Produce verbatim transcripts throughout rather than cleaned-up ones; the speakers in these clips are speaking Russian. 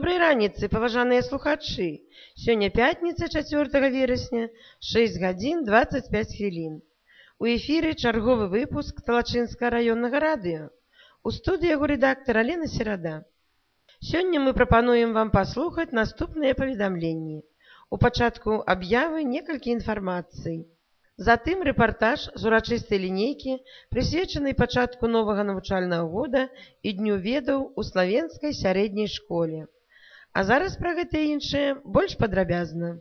Добрай раніцы, паважаныя слухачы! Сёння пятніца, чацвёртага верасня, шэсць гадзін дваццаць пяць хвілін. У эфіры чарговы выпуск Талачынскага раённага радыё. У студыі яго рэдактар Алена Серада. Сёння мы прапануем вам паслухаць наступныя паведамленні. У пачатку аб'явы некалькі інфармацый. Затым рэпартаж з урачыстай лінейкі, прысвечанай пачатку новага навучальнага года і дню ведаў у славенскай сярэдняй школе. А зараз пра гэта і іншае больш падрабязна.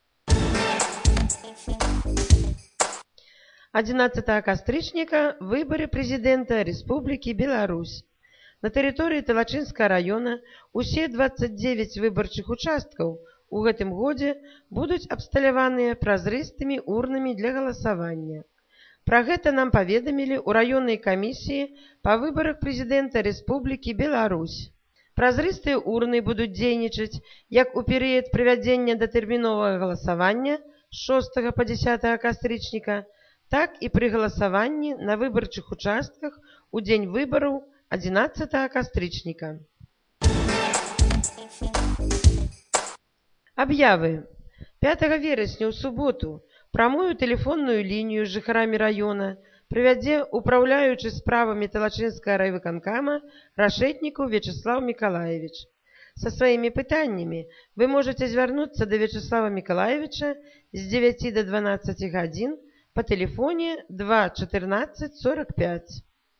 адзінаццатага кастрычніка выбары прэзідэнта Рэспублікі Беларусь. На тэрыторыі Талачынскага раёна усе дваццаць дзевяць выбарчых участкаў у гэтым годзе будуць абсталяваныя празрыстымі урнамі для галасавання. Пра гэта нам паведамілі ў раённай камісіі па выбарах прэзідэнта Рэспублікі Беларусь. Празрыстыя урны будуць дзейнічаць як у перыяд правядзення датэрміновага галасавання з шостага па дзясятага кастрычніка, так і пры галасаванні на выбарчых участках у дзень выбараў адзінаццатага кастрычніка. Аб'явы. пятага верасня ў суботу прамую тэлефонную лінію з жыхарамі раёна правядзе упраўляючы справамі Талачынскага райвыканкама Рашэтнікаў Вячеслав Миколаевич. Са сваімі пытаннямі вы можаце звярнуцца да Вячеслава Миколаевича з дзевяці да дванаццаці гадзін па тэлефоне два чатырнаццаць сорак пяць.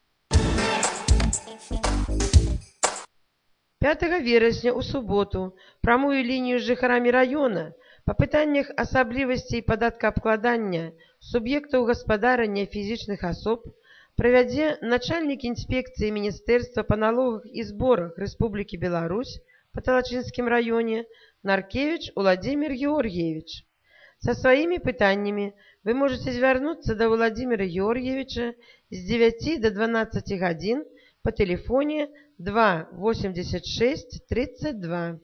пятага верасня ў суботу прамую лінію з жыхарамі раёна па пытаннях асаблівасцей падаткаабкладання суб'ектаў гаспадарання фізічных асоб правядзе начальнік інспекцыі Міністэрства па налогах і зборах Рэспублікі Беларусь па Талачынскім раёне Наркевіч Уладзімір Георгіевич. Са сваімі пытаннямі вы можаце звярнуцца да Уладзіміра Георгіевича з дзевяці да дванаццаці гадзін па тэлефоне два восемьдесят шесть тридцать два.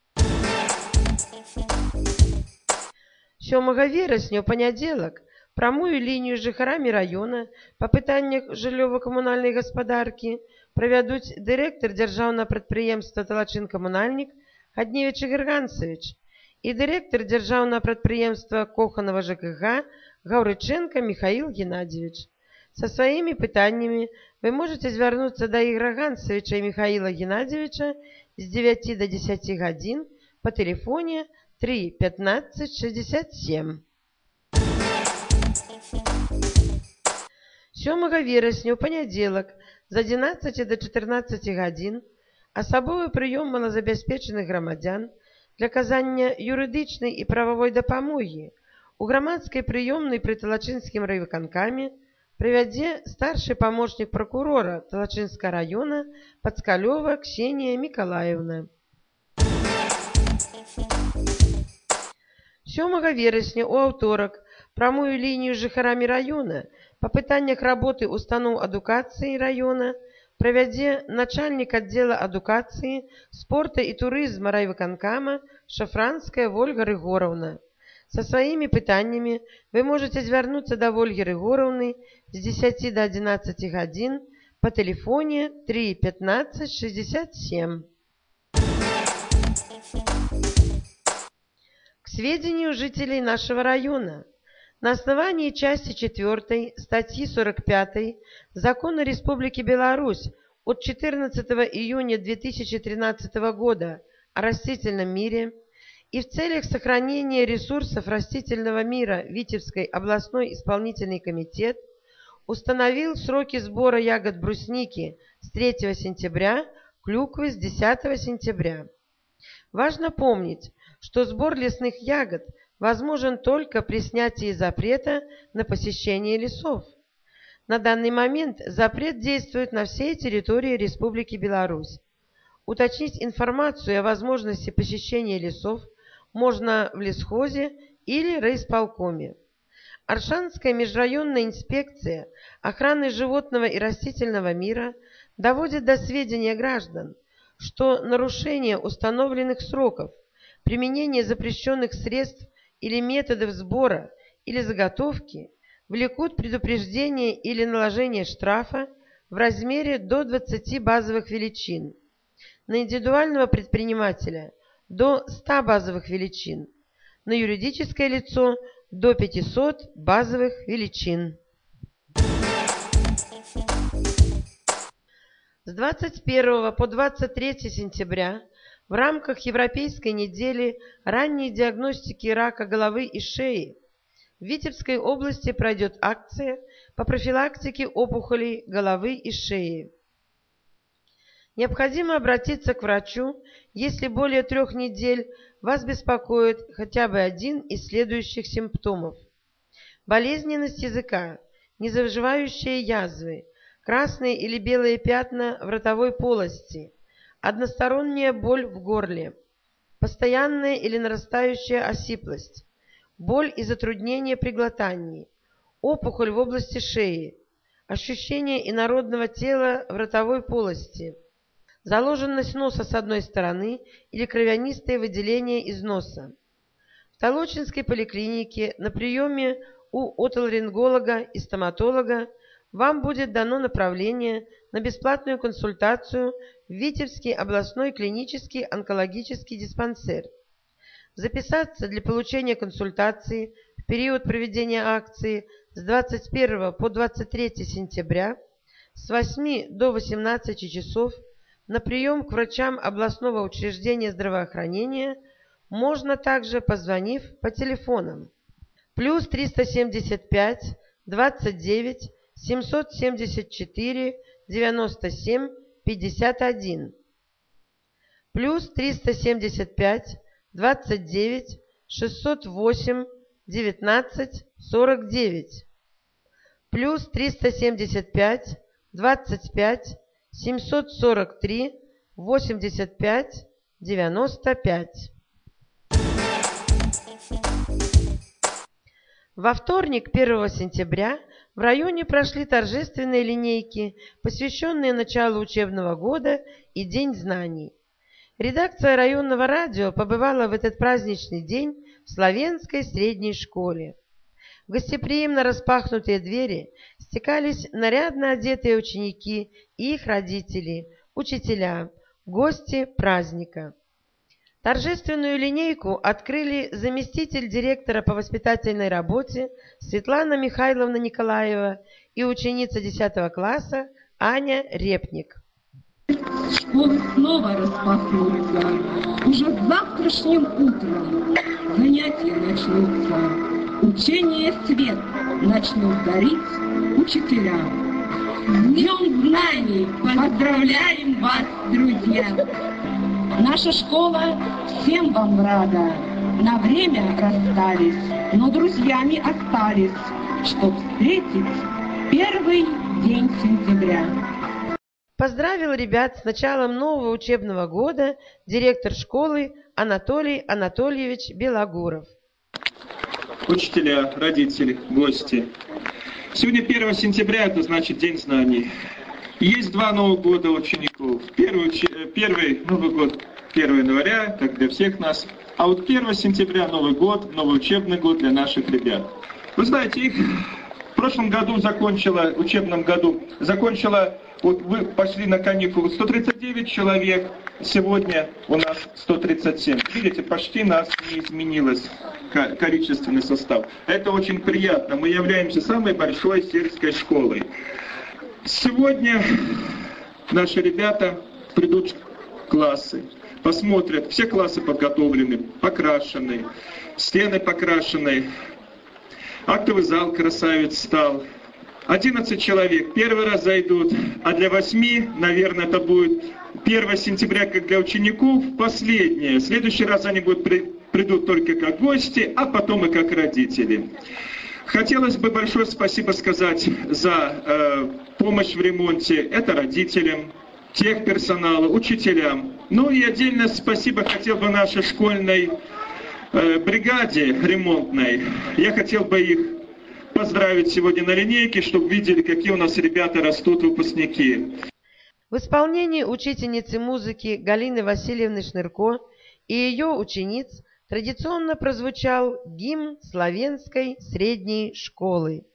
сёмага верасня ў панядзелак прамую лінію з жыхарамі раёна па пытаннях жыллёва-камунальнай гаспадаркі правядуць дырэктар дзяржаўнага прадпрыемства «Талачынкамунальнік» Хадневіч Ігор Гансавіч і дырэктар дзяржаўнага прадпрыемства «Коханава ЖКХ» Гаўрыченка Михаил Геннадьевич. Са сваімі пытаннямі вы можаце звярнуцца да Ігора Гансавіча і Михаила Геннадьевича з дзевяці да дзесяці гадзін па тэлефоне три пятнадцать шестьдесят семь. сёмага верасня ў панядзелак з адзінаццаці да чатырнаццаці гадзін асабовы прыём малазабяспечаных грамадзян для аказання юрыдычнай і прававой дапамогі у грамадскай прыёмнай пры Талачынскім райвыканкаме правядзе старшы памочнік пракурора Талачынскага раёна Пацкалёва Ксенія Мікалаевна. сёмага верасня ў аўторак прамую лінію з жыхарамі раёна па пытаннях работы устаноў адукацыі раёна правядзе начальнік аддзела адукацыі, спорта і турызма райвыканкама Шафранская Вольга Рыгораўна. Са сваімі пытаннямі вы можаце звярнуцца да Вольгі Рыгораўны з дзесяці да адзінаццаці гадзін па тэлефоне три пятнадцать шестьдесят семь. К сведению жителей нашего района, на основании части четвёртой статьи сорок пятой Закона Республики Беларусь от четырнадцатого июня две тысячи тринадцатого года о растительном мире и в целях сохранения ресурсов растительного мира Витебской областной исполнительный комитет установил сроки сбора ягод брусники с третьего сентября, клюквы с десятого сентября. Важно помнить, что сбор лесных ягод возможен только при снятии запрета на посещение лесов. На данный момент запрет действует на всей территории Республики Беларусь. Уточнить информацию о возможности посещения лесов можно в лесхозе или райисполкоме. Аршанская межрайонная инспекция охраны животного и растительного мира доводит до сведения граждан, что нарушение установленных сроков, применение запрещенных средств или методов сбора или заготовки влекут предупреждение или наложение штрафа в размере до двадцати базовых величин. на индивидуального предпринимателя до ста базовых величин, на юридическое лицо до пятисот базовых величин. С двадцать первого по двадцать третье сентября в рамках Европейской недели ранней диагностики рака головы и шеи в Витебской области пройдет акция по профилактике опухолей головы и шеи. Необходимо обратиться к врачу, если более трех недель вас беспокоит хотя бы один из следующих симптомов: болезненность языка, незаживающие язвы, красные или белые пятна в ротовой полости, односторонняя боль в горле, постоянная или нарастающая осиплость, боль и затруднения при глотании, опухоль в области шеи, ощущение инородного тела в ротовой полости, заложенность носа с одной стороны или кровянистые выделения из носа. В Толочинской поликлинике на приеме у отоларинголога и стоматолога вам будет дано направление на бесплатную консультацию в Витебский областной клинический онкологический диспансер. Записаться для получения консультации в период проведения акции с двадцать первого по двадцать третье сентября с восьми до восемнадцати часов на прием к врачам областного учреждения здравоохранения можно также, позвонив по телефонам плюс триста семьдесят пять двадцать девять семьсот семьдесят четыре девяносто семь пятьдесят один, плюс триста семьдесят пять двадцать девять шестьсот восемь девятнадцать сорок девять, плюс триста семьдесят пять двадцать пять семьсот сорок три восемьдесят пять девяносто пять. Во вторник, первого сентября, в районе прошли торжественные линейки, посвященные началу учебного года и День знаний. Редакция районного радио побывала в этот праздничный день в Славенской средней школе. В гостеприимно распахнутые двери стекались нарядно одетые ученики и их родители, учителя, гости праздника. Торжественную линейку открыли заместитель директора по воспитательной работе Светлана Михайловна Николаева и ученица десятого класса Аня Репник. Школы снова распахнутся. Уже завтрашним утром занятия начнутся. Учение свет начнут дарить учителя. С Днем знаний поздравляем вас, друзья! Наша школа всем вам рада. На время расстались, но друзьями остались, чтоб встретить первый день сентября. Поздравил ребят с началом нового учебного года директор школы Анатолий Анатольевич Белогуров. Учителя, родители, гости. Сегодня первого сентября, это значит День знаний. Есть два Новых года учеников. Первый, первый Новый год первого января, как для всех нас. А вот первого сентября Новый год, новый учебный год для наших ребят. Вы знаете, их в прошлом году закончила, в учебном году, закончила, вот вы пошли на каникулы, сто тридцать девять человек, сегодня у нас сто тридцать семь. Видите, почти нас не изменилось количественный состав. Это очень приятно. Мы являемся самой большой сельской школой. Сегодня наши ребята придут в классы, посмотрят, все классы подготовлены, покрашены, стены покрашены, актовый зал красавец стал. одиннадцать человек первый раз зайдут, а для восьми, наверное, это будет первого сентября, как для учеников, последнее. В следующий раз они будут при, придут только как гости, а потом и как родители. Хотелось бы большое спасибо сказать за э, помощь в ремонте. Это родителям, техперсоналу, учителям. Ну и отдельное спасибо хотел бы нашей школьной э, бригаде ремонтной. Я хотел бы их поздравить сегодня на линейке, чтобы видели, какие у нас ребята растут, выпускники. В исполнении учительницы музыки Галины Васильевны Шнырко и ее учениц традиционно прозвучал гимн Славенской средней школы.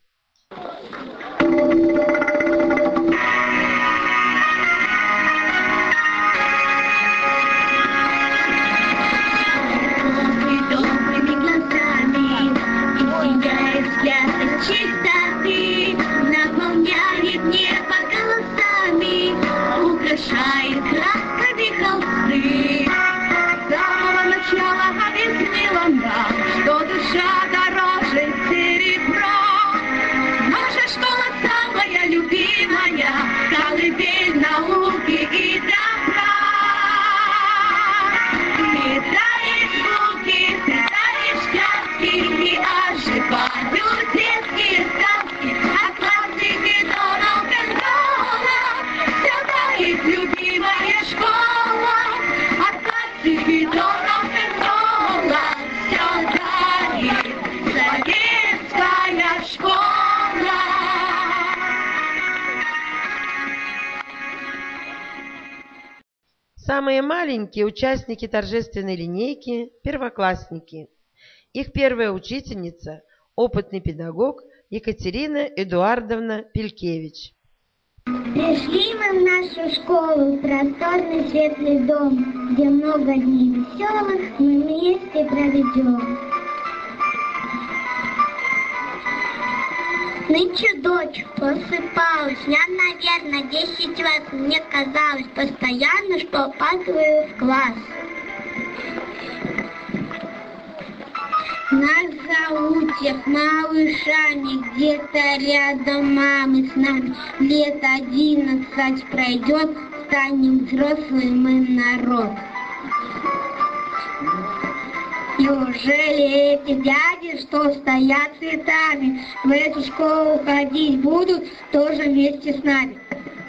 Самые маленькие участники торжественной линейки – первоклассники. Их первая учительница – опытный педагог Екатерина Эдуардовна Пелькевич. Пришли мы в нашу школу, в просторный светлый дом, где много дней веселых мы вместе проведем. Нынче дочь просыпалась, я, наверное, десять раз, мне казалось постоянно, что опаздываю в класс. Нас зовут всех малышами, где-то рядом мамы с нами. Лет одиннадцать пройдет, станем взрослым мы народ. Неужели эти дяди, что стоят цветами, в эту школу ходить будут тоже вместе с нами?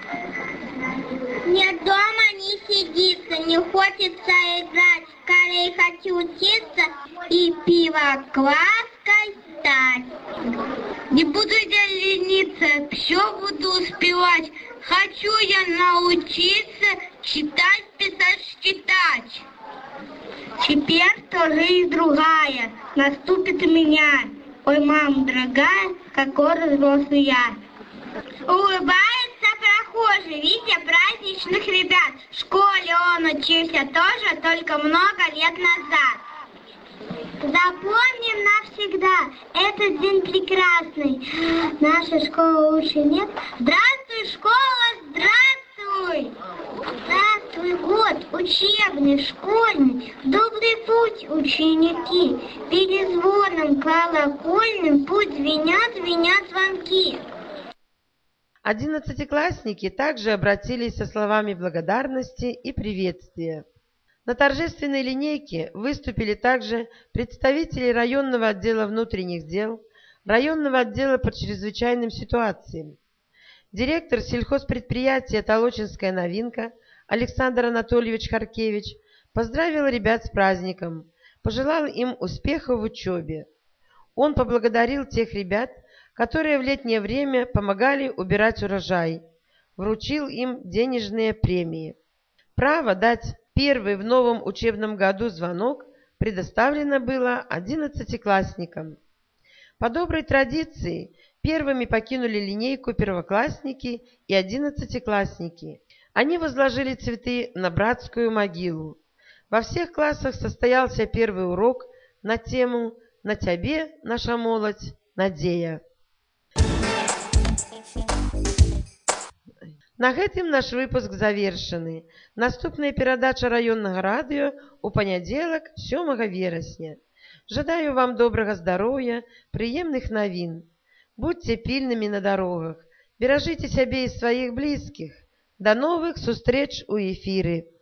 Нет, дома не сидится, не хочется играть. Скорее хочу учиться и пивокласской стать. Не буду я лениться, все буду успевать. Хочу я научиться читать, писать, считать. Теперь то жизнь другая, наступит у меня. Ой, мама дорогая, какой взрослый я. Улыбается прохожий, видя праздничных ребят. В школе он учился тоже, только много лет назад. Запомним навсегда этот день прекрасный. Наша школа лучше нет. Здравствуй, школа, здравствуй! Здравствуй, год учебный, школьный, в добрый путь, ученики. Перезвоном колокольным путь звенят, звенят звонки. Одиннадцатиклассники также обратились со словами благодарности и приветствия. На торжественной линейке выступили также представители районного отдела внутренних дел, районного отдела по чрезвычайным ситуациям. Директор сельхозпредприятия «Толочинская новинка» Александр Анатольевич Харкевич поздравил ребят с праздником, пожелал им успехов в учебе. Он поблагодарил тех ребят, которые в летнее время помогали убирать урожай, вручил им денежные премии. Право дать первый в новом учебном году звонок предоставлено было одиннадцатиклассникам. По доброй традиции первыми покинули линейку первоклассники и одиннадцатиклассники. Они возложили цветы на братскую могилу. Во всех классах состоялся первый урок на тему «На тебе, наша молодь, надея». На гэтым наш выпуск завершаны. Наступная перадача раённага радыё у панядзелак сёмага верасня. Жадаю вам добрага здароўя, прыемных навін. Будьце пільнымі на дарогах. Беражыце сябе і сваіх блізкіх. До новых сустрэч у эфіры.